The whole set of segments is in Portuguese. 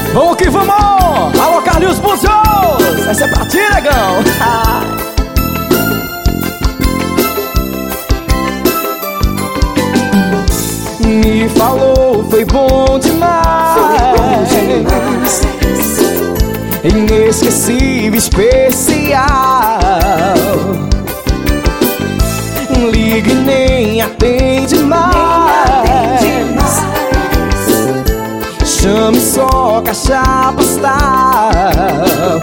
Vamos que vamos! Alô, Carlinhos Buzios! Essa é pra ti, negão! Me falou, foi bom demais, inesquecível, especial. Liga e nem atende mais, chame só caixa postal.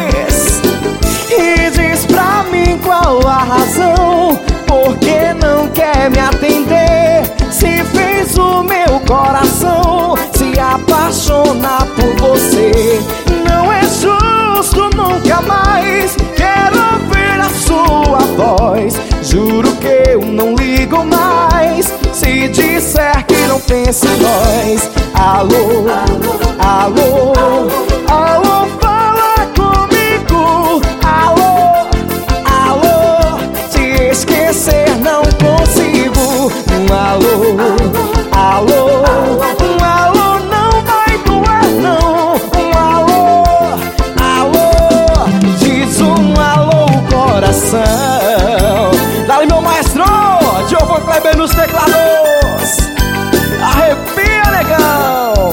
Diz pra mim qual a razão, porque não quer me atender. Se fez o meu coração se apaixonar por você. Não é justo, nunca mais quero ouvir a sua voz. Juro que eu não ligo mais se disser que não pensa em nós. Alô, alô, alô, fala comigo. Alô, alô, te esquecer não consigo. Alô, alô, alô, não vai doer não. Alô, alô, diz alô, coração. Dá-lhe meu maestro, Diogo Kleber nos teclados. Arrepia, negão.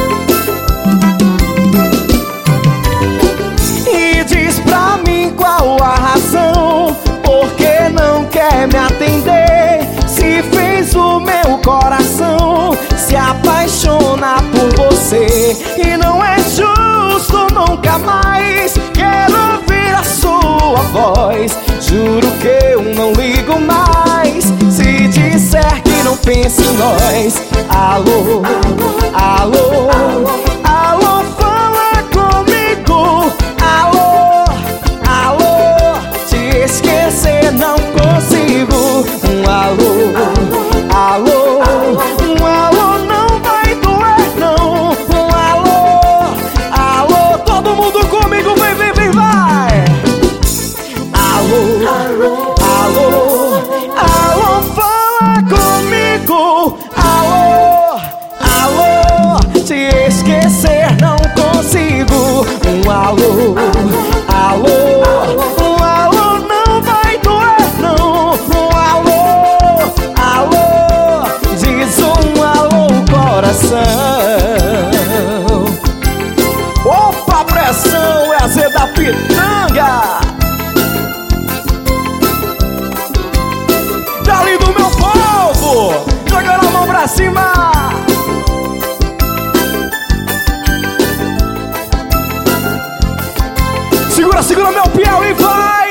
E diz pra mim qual a razão, porque não quer me atender. Se fez o meu coração se apaixonar por você. E não é justo, nunca mais quero ouvir a sua voz. Juro que eu não ligo mais se disser que não pensa em nós. Alô, alô, alô, fala comigo. Alô, alô, te esquecer não consigo. Alô, alô, alô, não vai doer não. Alô, alô, todo mundo comigo, vem, vem, vem, vai. Alô, alô, alô, fala comigo. Alô, alô, te esquecer não consigo. Alô, alô, alô, não vai doer não. Alô, alô, diz alô, coração. Opa, pressão, é a Zé da Pitanga. Dali do meu povo, jogando a mão pra cima. Segura, segura meu piau e vai.